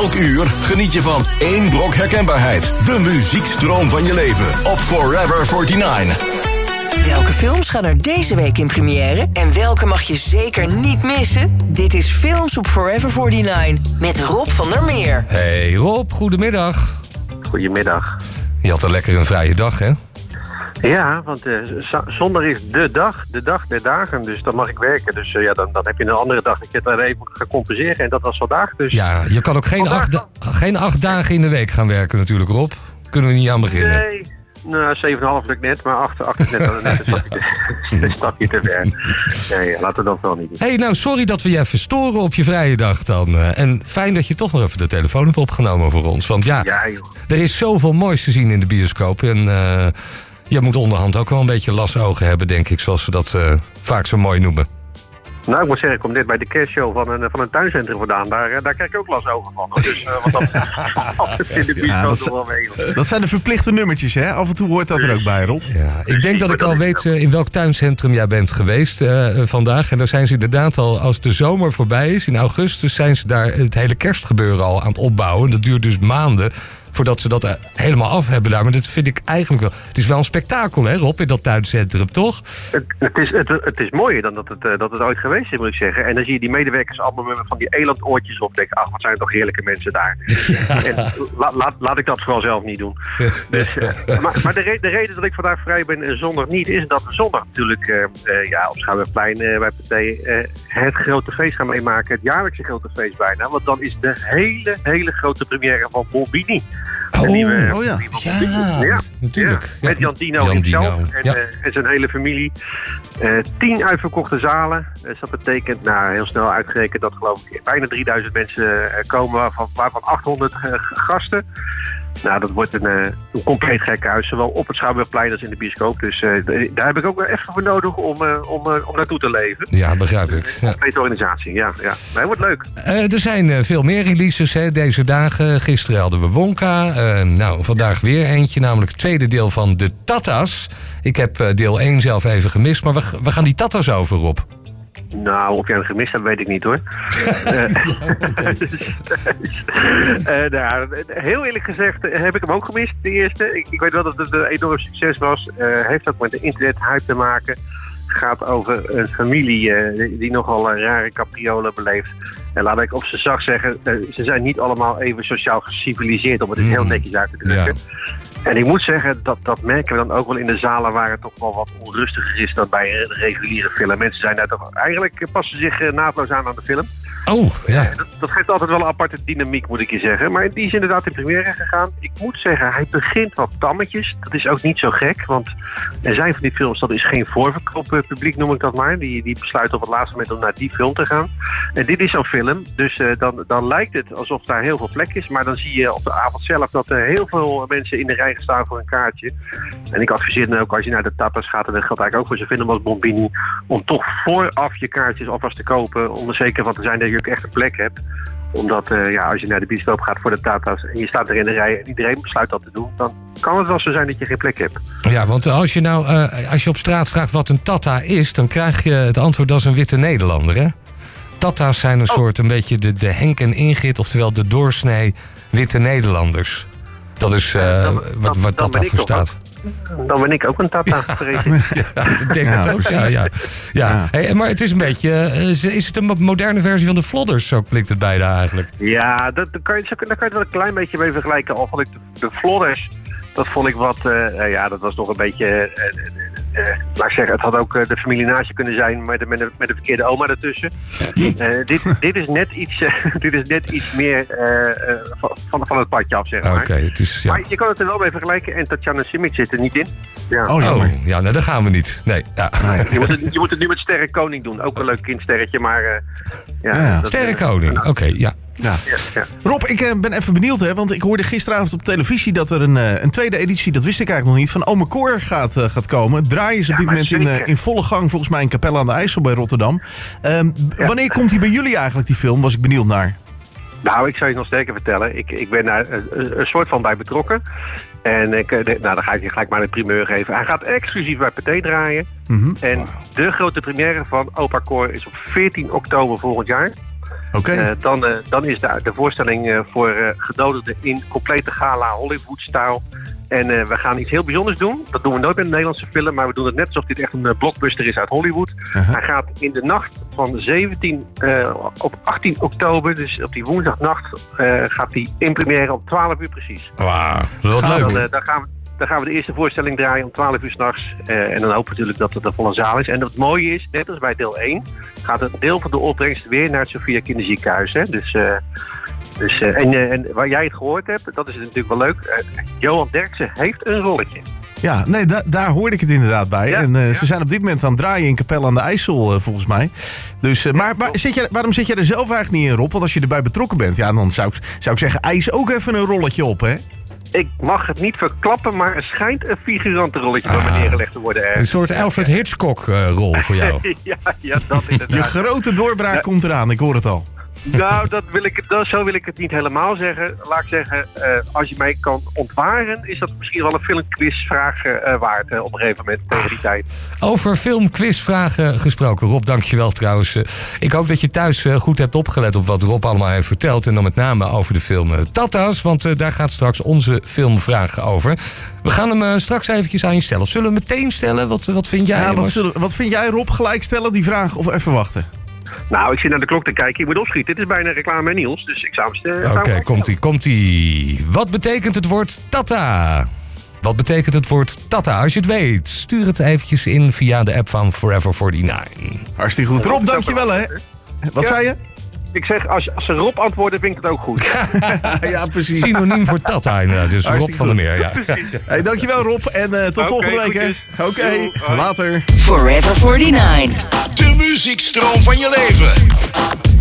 Elk uur geniet je van één brok herkenbaarheid. De muziekstroom van je leven op Forever 49. Welke films gaan er deze week in première en welke mag je zeker niet missen? Dit is Films op Forever 49 met Rob van der Meer. Hey Rob, goedemiddag. Goedemiddag. Je had lekker een vrije dag, hè? Ja, want zondag is de dag der dagen, dus dan mag ik werken. Dus dan heb je een andere dag dat je het even gaat compenseren en dat was vandaag. Dus ja, je kan ook geen 8 dagen in de week gaan werken natuurlijk, Rob. Kunnen we niet aan beginnen. Nee. Nou, 7,5 lukt net, maar 8 is net een stapje te ver. Nee, laten we dat wel niet doen. Hey, nou, sorry dat we je even storen op je vrije dag dan. En fijn dat je toch nog even de telefoon hebt opgenomen voor ons. Want ja, er is zoveel moois te zien in de bioscoop. En je moet onderhand ook wel een beetje lasogen hebben, denk ik, zoals we dat vaak zo mooi noemen. Nou, ik moet zeggen, ik kom net bij de kerstshow van een tuincentrum vandaan. Daar krijg ik ook last over van. Dus wat dat in de bioscoop wel mee. Dat zijn de verplichte nummertjes, hè? Af en toe hoort dat er ook bij, Rob. Ja, ik denk dat ik al weet in welk tuincentrum jij bent geweest vandaag. En daar zijn ze inderdaad al, als de zomer voorbij is, in augustus, zijn ze daar het hele kerstgebeuren al aan het opbouwen. Dat duurt dus maanden voordat ze dat helemaal af hebben daar. Maar dat vind ik eigenlijk wel. Het is wel een spektakel, hè, Rob, in dat tuincentrum, toch? Het is mooier dan dat het ooit geweest is, moet ik zeggen. En dan zie je die medewerkers allemaal met van die elandoortjes op. Denk, ach, wat zijn toch heerlijke mensen daar. Ja. En laat ik dat vooral zelf niet doen. Dus, maar de reden dat ik vandaag vrij ben en zondag niet, is dat we zondag natuurlijk op Schouwburgplein bij Pathé het grote feest gaan meemaken. Het jaarlijkse grote feest bijna. Want dan is de hele grote première van Bombini. Ja, natuurlijk. Met Jan Dino himself en zijn hele familie. 10 uitverkochte zalen. Dus dat betekent, heel snel uitgerekend, dat geloof ik bijna 3000 mensen komen, waarvan 800 gasten. Nou, dat wordt een compleet gek huis, zowel op het Schouwburgplein als in de bioscoop. Dus daar heb ik ook wel even voor nodig om naartoe te leven. Ja, begrijp ik. Ja. Complete organisatie, ja. Maar het wordt leuk. Er zijn veel meer releases deze dagen. Gisteren hadden we Wonka. Vandaag weer eentje, namelijk het tweede deel van de Tata's. Ik heb deel 1 zelf even gemist, maar we gaan die Tata's over, Rob. Nou, of jij hem gemist hebt, weet ik niet, hoor. Heel eerlijk gezegd heb ik hem ook gemist, de eerste. Ik weet wel dat het een enorm succes was. Heeft ook met de internet-hype te maken. Gaat over een familie die nogal rare capriolen beleeft. En laat ik op zijn zacht zeggen, ze zijn niet allemaal even sociaal geciviliseerd, om het heel netjes uit te drukken. Ja. En ik moet zeggen, dat merken we dan ook wel in de zalen waar het toch wel wat onrustiger is dan bij een reguliere film. Mensen zijn daar toch eigenlijk, passen zich naadloos aan de film. Oh, ja. Dat geeft altijd wel een aparte dynamiek, moet ik je zeggen. Maar die is inderdaad in première gegaan. Ik moet zeggen, hij begint wat tammetjes. Dat is ook niet zo gek, want er zijn van die films, dat is geen voorverkooppubliek, noem ik dat maar. Die besluiten op het laatste moment om naar die film te gaan. En dit is zo'n film, dus dan lijkt het alsof daar heel veel plek is. Maar dan zie je op de avond zelf dat er heel veel mensen in de rij staan voor een kaartje. En ik adviseer dan ook, als je naar de Tapas gaat, en dat geldt eigenlijk ook voor zo'n film als Bombini, om toch vooraf je kaartjes alvast te kopen, om er zeker van te zijn dat je ook echt een plek hebt. Omdat als je naar de bioscoop gaat voor de Tata's en je staat er in de rij en iedereen besluit dat te doen, dan kan het wel zo zijn dat je geen plek hebt. Ja, want als je op straat vraagt wat een Tata is, dan krijg je het antwoord als een witte Nederlander, hè? Tata's zijn een soort een beetje de Henk en Ingrid, oftewel de doorsnee witte Nederlanders. Dat is wat Tata voor staat. Dan ben ik ook een Tata. Ik denk dat ook, ja. Hey, maar het is een beetje, is het een moderne versie van de Vlodders? Zo klinkt het bijna eigenlijk. Ja, daar kan je het wel een klein beetje mee vergelijken. Al vond ik de Vlodders, dat vond ik wat, dat was nog een beetje, laat ik zeggen, het had ook de familie naast je kunnen zijn met de verkeerde oma ertussen. Dit is net iets meer van het padje af, zeg maar. Oké, het is, ja. Maar je kan het er wel mee vergelijken en Tatjana Simic zit er niet in. Ja. Nou, dat gaan we niet. Nee. Ja. Je moet het nu met Sterrenkoning doen. Ook een leuk kindsterretje, maar Sterrenkoning, oké, ja. Ja. Rob, ik ben even benieuwd, hè, want ik hoorde gisteravond op televisie dat er een tweede editie, dat wist ik eigenlijk nog niet, van Ome Cor gaat komen. Draaien ze op dit moment in volle gang, volgens mij in Capelle aan de IJssel bij Rotterdam. Wanneer komt die bij jullie eigenlijk, die film? Was ik benieuwd naar. Nou, ik zou je nog sterker vertellen. Ik ben daar een soort van bij betrokken. En dan ga ik je gelijk maar een primeur geven. Hij gaat exclusief bij Pathé draaien. Mm-hmm. En de grote première van Opa Cor is op 14 oktober volgend jaar. Oké. Dan is de voorstelling voor gedodigden in complete gala Hollywood-stijl. En we gaan iets heel bijzonders doen. Dat doen we nooit met een Nederlandse film, maar we doen het net alsof dit echt een blockbuster is uit Hollywood. Hij gaat in de nacht van 17 op 18 oktober, dus op die woensdagnacht, gaat hij in première om 12 uur precies. Wauw, wat leuk. Dan gaan we de eerste voorstelling draaien om 12 uur s'nachts. En dan hopen we natuurlijk dat het een volle zaal is. En het mooie is, net als bij deel 1, gaat een deel van de opbrengst weer naar het Sophia Kinderziekenhuis. Hè? En waar jij het gehoord hebt, dat is natuurlijk wel leuk. Johan Derksen heeft een rolletje. Ja, nee, daar hoorde ik het inderdaad bij. Ja, en ze zijn op dit moment aan het draaien in Capelle aan de IJssel, volgens mij. Dus, maar waarom zit jij er zelf eigenlijk niet in, Rob? Want als je erbij betrokken bent, ja, dan zou ik zeggen, eis ook even een rolletje op, hè? Ik mag het niet verklappen, maar er schijnt een figurantenrolletje bij me neergelegd te worden. Een soort Alfred Hitchcock-rol voor jou. ja, dat inderdaad. Je grote doorbraak komt eraan, ik hoor het al. Nou, zo wil ik het niet helemaal zeggen. Laat ik zeggen, als je mij kan ontwaren, is dat misschien wel een filmquizvraag waard op een gegeven moment tegen die tijd. Over filmquizvragen gesproken. Rob, dankjewel trouwens. Ik hoop dat je thuis goed hebt opgelet op wat Rob allemaal heeft verteld. En dan met name over de film Tata's, want daar gaat straks onze filmvraag over. We gaan hem straks eventjes aan je stellen. Zullen we meteen stellen? Wat vind jij? Ja, wat vind jij, Rob? Gelijk stellen die vraag of even wachten? Nou, ik zit naar de klok te kijken. Ik moet opschieten. Dit is bijna reclame en Niels. Dus ik zou hem stellen. Oké, komt-ie. Wat betekent het woord Tata? Wat betekent het woord Tata? Als je het weet, stuur het eventjes in via de app van Forever 49. Hartstikke goed. Rob, dankjewel, hè. Wat zei je? Ik zeg, als ze Rob antwoorden, vind ik het ook goed. Ja, precies. Synoniem voor Tata, inderdaad. Dus Rob van der Meer, ja. Hey, dankjewel, Rob. En tot volgende week, hè. Oké, later. Forever 49. De muziekstroom van je leven.